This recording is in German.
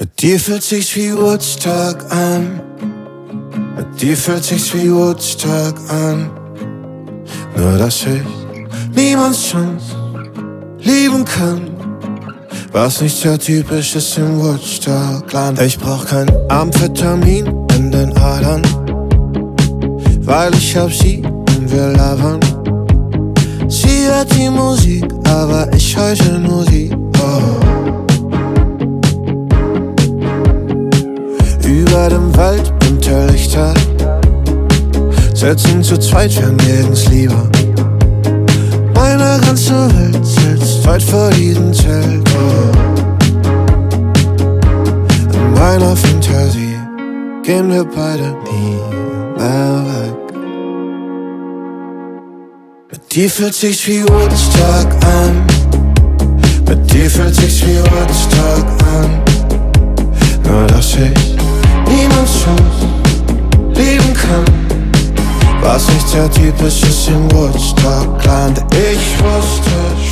Mit dir fühlt sich's wie Woodstock an. Mit dir fühlt sich's wie Woodstock an. Nur dass ich niemand schon lieben kann, was nicht so typisch ist im Woodstockland. Ich brauch kein Amphetamin in den Adern, weil ich hab sie und wir labern. Sie hört die Musik, aber ich heute nur sie. Oh. Über dem Wald bunte Lichter, sitzen zu zweit, wir nirgends lieber. Meine ganze Welt sitzt weit vor diesem Zelt. Oh. In meiner Fantasie gehen wir beide nie mehr weg. Mit dir fühlt sich's wie Woodstock an. Mit dir fühlt sich's wie Woodstock an. Nur dass ich niemand schon lieben kann, was nicht sehr typisch ist im Woodstockland. Ich wusste